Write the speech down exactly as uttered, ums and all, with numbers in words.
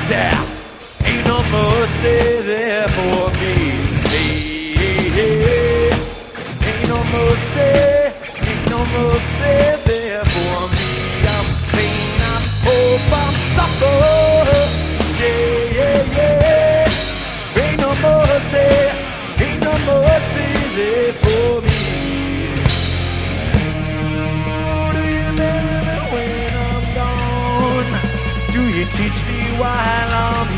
there. Ain't no mercy there for me. Hey, hey, hey. Ain't no mercy, ain't no mercy there for me. I'm pain, I'm hope, I'm suffer. Yeah, yeah, yeah. Ain't no mercy, ain't no mercy there for me. Do you love me when I'm gone? Do you teach me while I'm